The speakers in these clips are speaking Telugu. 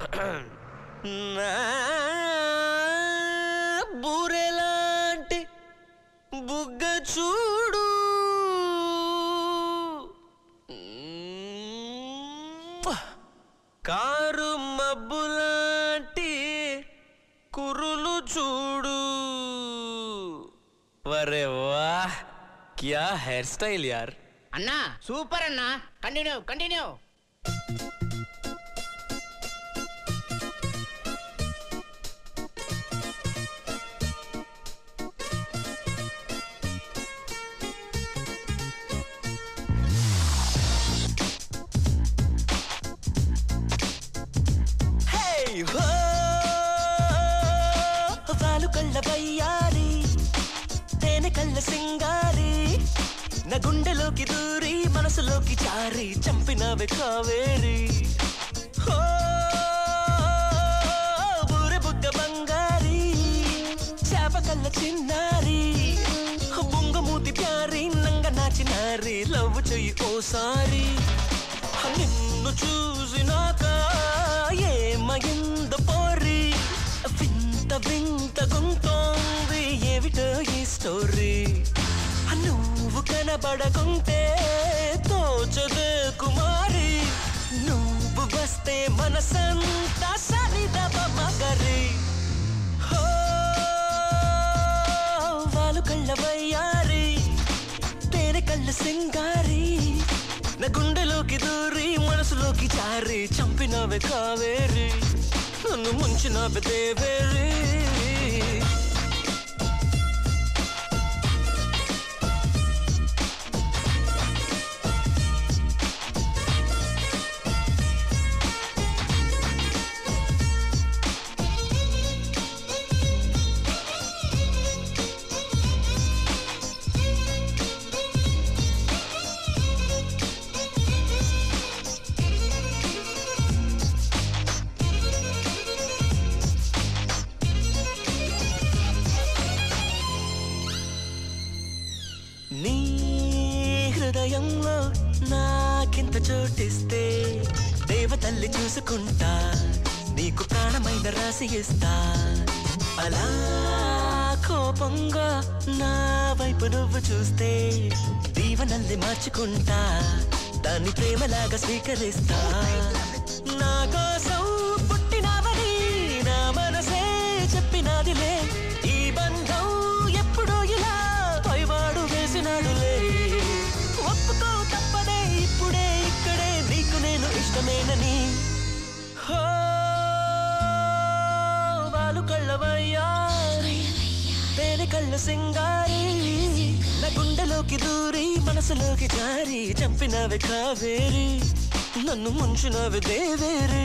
బూరెలాంటి బుగ్గ చూడు, కారు మబ్బులాంటి కురులు చూడు. వరే వాహ్, క్యా హెయిర్ స్టైల్ యార్. అన్నా సూపర్ అన్నా, కంటిన్యూ. వాలు కళ్ళ వయ్యారి, తేనె కళ్ళ సింగారి, నా గుండెలోకి దూరి మనసులోకి జారి చంపినవే కావేరి. బూరె బుగ్గ బంగారి, చేప కళ్ళ చిన్నారి, బొంగమూతి ప్యారి, నంగ నాచినారి, లవ్ చెయ్యి ఓసారి. నిన్ను చూసినాక ఏమయింద పోరి, వింత వింత గుంతోంది ఏమిటో ఈ స్టోరీ. నువ్వు కనబడకుంటే తోచదే కుమారి, నువ్వు వస్తే మనసంతా సరిదవ మగరి. వాలు కళ్ళ వయ్యారి, తేనె కళ్ళ సింగారి, నా గుండెలోకి దూరి మనసులోకి జారి చంపినవే కావేరి, నన్ను ముంచినవే దేవేరి. నీ హృదయంలో నాకింత చోటిస్తే దేవతల్లి చూసుకుంటా, నీకు ప్రాణమైన రాసి ఇస్తా. అలా కోపంగా నా వైపు నువ్వు చూస్తే దీవనల్ని మార్చుకుంటా, దాన్ని ప్రేమలాగా స్వీకరిస్తా. నా కోసం పుట్టినావని నా మనసే చెప్పినాదిలే, ఈ బంధం ఎప్పుడో ఇలా పైవాడు వేసినాడులే. ఒప్పుకో తప్పదే ఇప్పుడే ఇక్కడే నీకు నేను ఇష్టమేనని. వాలు కళ్ళ వయ్యారి, తేనె కళ్ళ సింగారి, నా గుండెలోకి దూరి మనసులోకి జారి చంపినవే కావేరి, నన్ను ముంచినవే దేవేరి.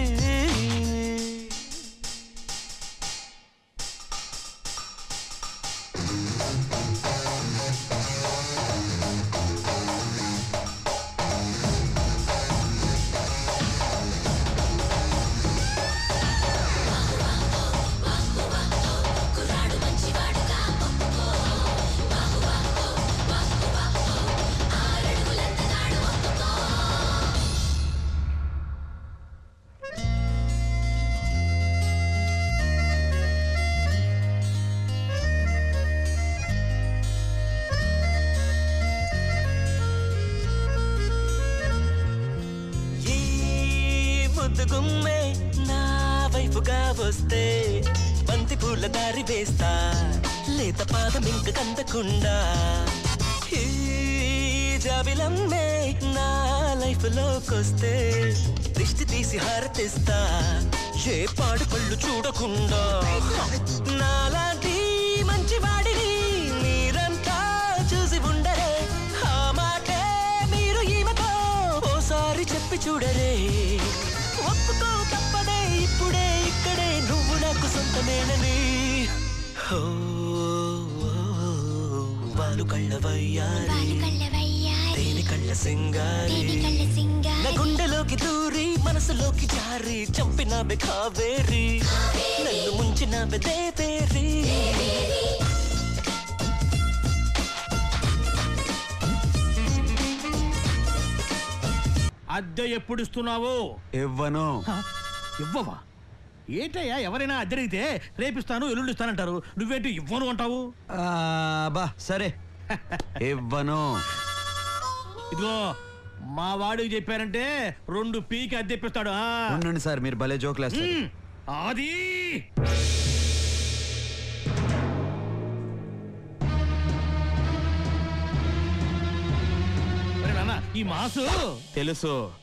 గుమ్మే నా వైపుగా వస్తే బంతి పూల దారి వేస్తా, లేత పాదం ఇంక కందకుండా. ఈ జాబిలమ్మే నా లైఫ్ లోకొస్తే దిష్టి తీసి హారతిస్తా, ఏ పాడు పళ్ళు చూడకుండా. నాలాంటి మంచి వాడిని మీరంతా చూసి ఉండరే, ఆ మాటే మీరు ఈమెతో ఓసారి చెప్పి చూడరే. ఒప్పుకో తప్పదే ఇప్పుడే ఇక్కడే నువ్వు నాకు సొంతమేనని. వాలు కళ్ళ వయ్యారి, తేనె కళ్ళ సింగారి, నా గుండెలోకి దూరి మనసులోకి జారి చంపినవే కావేరి, నన్ను ముంచినవే దేవేరి. అద్దె ఎప్పుడు ఇస్తున్నావు? ఇవ్వను. ఇవ్వవా? ఏంటయ్యా ఎవరైనా అద్దెడిగితే రేపిస్తాను ఎల్లుండి ఇస్తానంటారు, నువ్వేంటి ఇవ్వను అంటావు? బా సరే ఇవ్వను. ఇదిగో మా వాడికి చెప్పారంటే 2 పీకి అద్దెప్పిస్తాడు. ఉండండి సార్, మీరు భలే జోకులేస్తారు. అది ఒరే నాన్న, ఈ మాసు తెలుసు